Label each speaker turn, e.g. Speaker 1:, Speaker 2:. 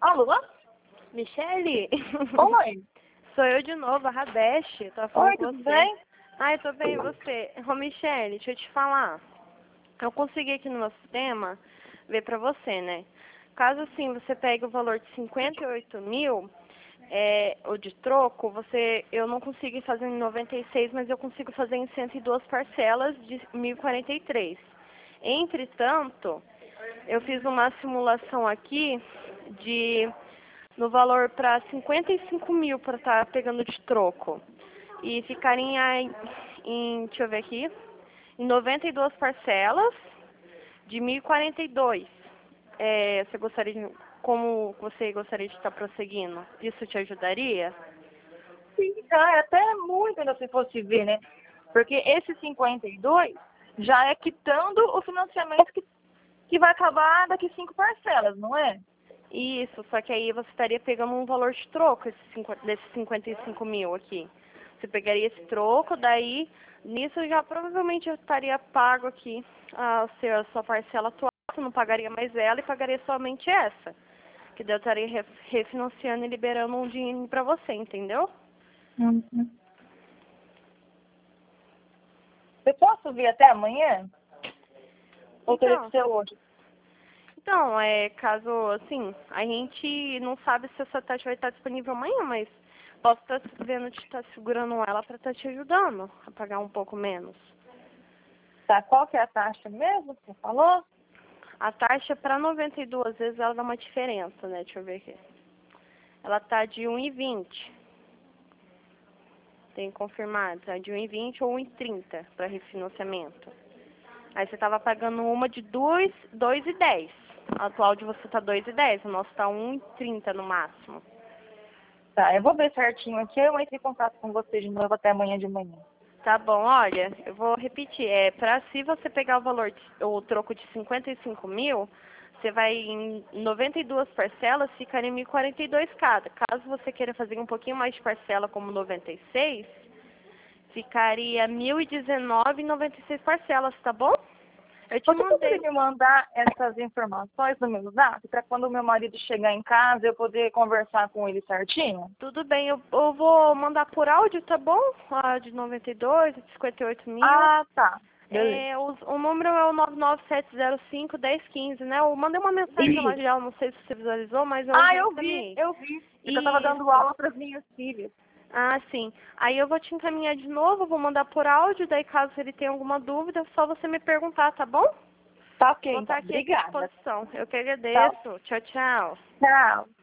Speaker 1: Alô?
Speaker 2: Michele?
Speaker 1: Oi.
Speaker 2: Sou eu de novo, a Radesh. Tô falando
Speaker 1: Oi,
Speaker 2: com
Speaker 1: tudo
Speaker 2: você.
Speaker 1: bem?
Speaker 2: Ai, tô bem, e você? Ô, Michele, deixa eu te falar. Eu consegui aqui no meu sistema ver pra você, né? Caso assim você pegue o valor de 58 mil, o de troco, eu não consigo fazer em 96, mas eu consigo fazer em 102 parcelas de 1.043. Entretanto, eu fiz uma simulação aqui no valor para 55 mil para estar pegando de troco. E ficaria deixa eu ver aqui, em 92 parcelas de 1.042. Como você gostaria de estar prosseguindo? Isso te ajudaria?
Speaker 1: Sim, tá. É até muito ainda se fosse ver, né? Porque esse 52 já é quitando o financiamento que vai acabar daqui 5 parcelas, não é?
Speaker 2: Isso, só que aí você estaria pegando um valor de troco desses 55 mil aqui. Você pegaria esse troco, daí nisso já provavelmente eu estaria pago aqui a sua parcela atual, você não pagaria mais ela e pagaria somente essa. Que daí eu estaria refinanciando e liberando um dinheiro pra você, entendeu?
Speaker 1: Uhum. Eu posso vir até amanhã? Ou teria que
Speaker 2: Então,
Speaker 1: ser hoje?
Speaker 2: caso, assim, a gente não sabe se essa taxa vai estar disponível amanhã, mas posso estar vendo de estar segurando ela para estar te ajudando a pagar um pouco menos.
Speaker 1: Tá, qual que é a taxa mesmo que você falou?
Speaker 2: A taxa para 92 vezes ela dá uma diferença, né? Deixa eu ver aqui. Ela tá de 1,20. Tem que confirmar, tá de 1,20 ou 1,30 para refinanciamento. Aí você tava pagando uma de 2,10. A atual de você tá 2,10, o nosso tá 1,30 no máximo.
Speaker 1: Tá, eu vou ver certinho aqui, eu entro em contato com você de novo até amanhã de manhã.
Speaker 2: Tá bom, olha, eu vou repetir. Se você pegar o troco de 55 mil, você vai em 92 parcelas, ficaria em 1.042 cada. Caso você queira fazer um pouquinho mais de parcela, como 96, ficaria 1.019,96 parcelas, tá bom? Eu te
Speaker 1: Você poderia
Speaker 2: mandei.
Speaker 1: me mandar essas informações no meu zap, para quando o meu marido chegar em casa eu poder conversar com ele certinho?
Speaker 2: Tudo bem, eu vou mandar por áudio, tá bom? A de 92, de 58 mil.
Speaker 1: Ah, tá. Beleza.
Speaker 2: O número é o 99705-1015, né? Eu mandei uma mensagem lá
Speaker 1: Isso.
Speaker 2: já, não sei se você visualizou, mas eu
Speaker 1: Ah,
Speaker 2: reencaminhei.
Speaker 1: eu vi. Porque eu estava dando
Speaker 2: Isso.
Speaker 1: aula para as minhas filhas.
Speaker 2: Ah, sim. Aí eu vou te encaminhar de novo, vou mandar por áudio, daí caso ele tenha alguma dúvida, é só você me perguntar, tá bom?
Speaker 1: Tá ok,
Speaker 2: Vou estar
Speaker 1: então.
Speaker 2: aqui à sua
Speaker 1: Obrigada.
Speaker 2: disposição. Eu que
Speaker 1: Tchau.
Speaker 2: agradeço. Tchau, tchau.
Speaker 1: Tchau.